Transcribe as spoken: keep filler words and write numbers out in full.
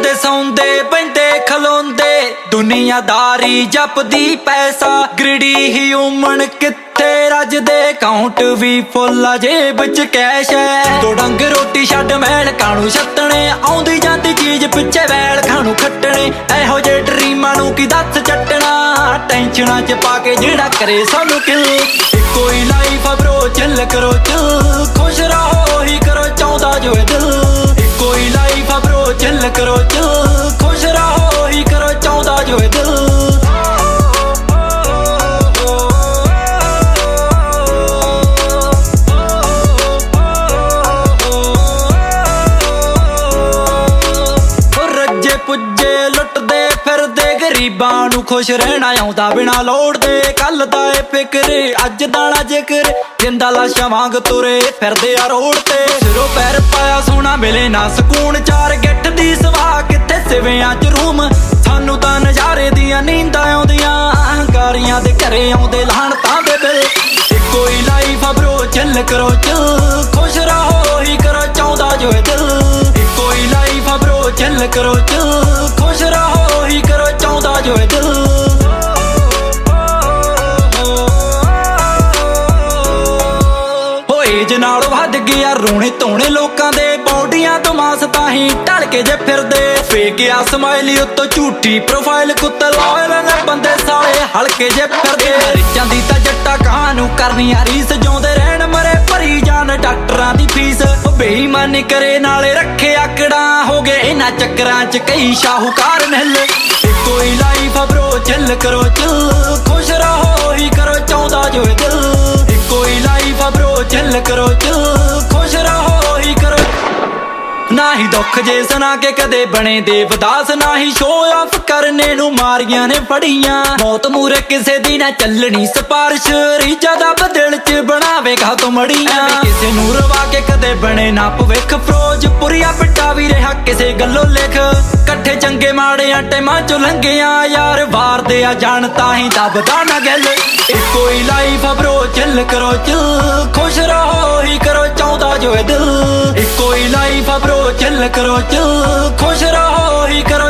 ਉੱਠਦੇ ਸੌਂਦੇ ਪੈਂਦੇ ਖਲੋਂਦੇ ਦੁਨੀਆਦਾਰੀ ਜਪਦੀ ਪੈਸਾ ਗ੍ਰਿਡੀ ਹਿਊਮਨ ਕਿੱਥੇ ਰੱਜਦੇ ਕਾਊਂਟ ਵੀ ਫੁੱਲ ਆ ਜੇਬ ਚ ਕੈਸ਼ ਹੈ ਦੋ ਡੰਗ ਰੋਟੀ ਛੱਡ ਮੈਲ ਕਾਣੂ ਛੱਤਣੇ ਆਉਂਦੀ ਜਾਂਦੀ ਚੀਜ਼ ਪਿੱਛੇ ਵੈਲ ਖਾਣੂ ਖੱਟਣੇ ਇਹੋ ਜਿਹੇ ਡਰੀਮਾਂ ਨੂੰ ਕੀ ਦੱਸ ਚੱਟਣਾ ਟੈਨਸ਼ਨਾਂ ਚ ਪਾ ਕੇ ਜਿਹੜਾ ਕਰੇ ਸਾਨੂੰ ਕਿਲ ਇੱਕੋ ਹੀ ਲਾਈਫ ਆ ਬਰੋ ਚੱਲ ਕਰੋ ਚੱਲ ਖੁਸ਼ ਰਹੋ ਹੀ ਕਰੋ ਚਾਹੁੰਦਾ ਜੋ ਇਹ ਦਿਲ ਇੱਕੋ ਹੀ ਲਾਈਫ ਆ ਬਰੋ ਚੱਲ ਕਰੋ ਚੱਲ ਖੁਸ਼ ਰਹੋ ਹੀ ਕਰੋ ਚਾਹੁੰਦਾ ਜੋ ਇਹ ਦਿਲ ਪੁੱਜੇ ਲੁੱਟਦੇ ਫਿਰਦੇ ਗਰੀਬਾਂ ਨੂੰ ਖੁਸ਼ ਰਹਿਣਾ ਆਉਂਦਾ ਬਿਨਾ ਲੋੜ ਦੇ ਕੱਲ ਦਾ ਏ ਫਿਕਰ ਅੱਜ ਦਾ ਨਾ ਜ਼ਿਕਰ ਜਿੰਦਾ ਲਾਸ਼ਾਂ ਵਾਂਗ ਤੁਰੇ ਫਿਰਦੇ ਆ ਰੋਡ ਤੇ ਸਿਰੋਂ ਪੈਰ ਪਾਇਆ ਸੋਹਣਾ ਮਿਲੇ ਨਾ ਸਕੂਨ ਚਾਰ ਗਿੱਠ ਦੀ ਸਵਾ ਕਿੱਥੇ ਸਿਵਿਆਂ ਚ ਰੂਮ ਸਾਨੂੰ ਤਾਂ ਨਜ਼ਾਰੇ ਦੀਆਂ ਨੀਂਦਾਂ ਆਉਂਦੀਆਂ ਗਾਰੀਆਂ ਦੇ ਘਰੇ ਆਉਂਦੇ ਲਾਹਣਤਾਂ ਦੇ ਬਿਲ ਇੱਕੋ ਹੀ ਲਾਈਫ ਆ ਬਰੋ ਚੱਲ ਕਰੋ ਚੱਲ ਖੁਸ਼ ਰਹੋ ਹੀ ਕਰੋ ਚਾਹੁੰਦਾ ਜੋ ਇਹ ਦਿਲ ਇੱਕੋ ਹੀ ਲਾਈਫ ਆ ਬਰੋ ਚੱਲ ਕਰੋ ਚੱਲ ਖੁਸ਼ ਰਹੋ ਹੀ ਕਰੋ ਚਾਹੁੰਦਾ ਜੋ ਇਹ ਦਿਲ ਏਜ ਨਾਲ ਵੱਧ ਗਿਆ ਰੋਣੇ ਧੋਣੇ ਲੋਕਾਂ ਦੇ ਬੌਡੀਆਂ ਤੋਂ ਮਾਸ ਤਾਂ ਹੀ ਢਲ ਕੇ ਜੇ ਫਿਰਦੇ ਫੇਕ ਆ ਸਮਾਈਲੀ ਉੱਤੋਂ ਝੂਠੀ ਪ੍ਰੋਫਾਈਲ ਕੁੱਤੇ ਲਾਏ ਨੇ ਬੰਦੇ ਸਾਲੇ ਹਲਕੇ ਜੇ ਫਿਰਦੇ ਰਿਚਾਂ ਦੀ ਤਾਂ ਜੱਟਾ ਕਹਾਣੂ ਕਰਨੀ ਆ ਰੀਸ ਜਿਉਂਦੇ ਰਹਿਣ ਮਰੇ ਭਰੀ ਜਾਣ ਡਾਕਟਰਾਂ ਦੀ ਫੀਸ ਬੇਈਮਾਨੀ ਕਰੇ ਨਾਲੇ ਰੱਖੇ ਆਕੜਾਂ ਹੋ ਗਏ ਇਹਨਾਂ ਚੱਕਰਾਂ ਚ ਕਈ ਸ਼ਾਹੂਕਾਰ ਨਿਹਲ ਇੱਕੋ ਹੀ ਲਾਈਫ ਆ ਬਰੋ ਚੱਲ ਕਰੋ ਚੱਲ ਖੁਸ਼ ਰਹੋ ਹੀ ਕਰੋ ਚਾਹੁੰਦਾ ਜੋ ਇਹ ਦਿਲ ਇੱਕੋ ਹੀ ਲਾਈਫ ਆ ਬਰੋ ਚੱਲ ਕਰੋ ਚੱਲ ਖੁਸ਼ ਰਹੋ ਹੀ ਕਰੋ ਨਾ ਹੀ ਦੁੱਖ ਜੇ ਸੁਣਾ ਕੇ ਕਦੇ ਬਣੇ ਦੇਵਦਾਸ ਨਾ ਹੀ ਸ਼ੋਅ ਆਫ ਕਰਨੇ ਨੂੰ ਮਾਰੀਆਂ ਨੇ ਫੜੀਆਂ ਮੌਤ ਮੂਰੇ ਕਿਸੇ ਦੀ ਨਾ ਚੱਲਣੀ ਸਿਫਾਰਿਸ਼ ਰੀਝਾਂ ਦਾ ਬਦਲ ਚ ਬਣਾਵੇਗਾ ਤੂੰ ਮੜੀਆਂ ਕਿਸੇ ਨੂੰ ਰਵਾ ਕੇ ਕਦੇ ਬਣੇ ਨਾ ਭਵਿੱਖ ਫਰੋਜ ਪੁਰੀਆ ਪਿੱਟਾ ਵੀ ਰਿਹਾ ਕਿਸੇ ਗੱਲੋਂ ਲਿਖ ਇਕੱਠੇ ਚੰਗੇ ਮਾੜਿਆਂ ਟਾਈਮਾਂ ਚੋਂ ਲੰਘਿਆ ਯਾਰ ਵਾਰਦੇ ਆ ਜਾਣ ਤਾਂ ਹੀ ਦੱਬਦਾ ਨਾ ਗੱਲ ਇੱਕੋ ਹੀ ਲਾਈਫ ਆ ਬਰੋ ਚੱਲ ਕਰੋ ਚੱਲ ਖੁਸ਼ ਰਹੋ ਹੀ ਕਰੋ ਚਾਹੁੰਦਾ ਜੋ ਇਹ ਦਿਲ ਇੱਕੋ ਹੀ ਲਾਈਫ ਆ ਬਰੋ ਚੱਲ ਕਰੋ ਚੱਲ ਖੁਸ਼ ਰਹੋ ਹੀ ਕਰੋ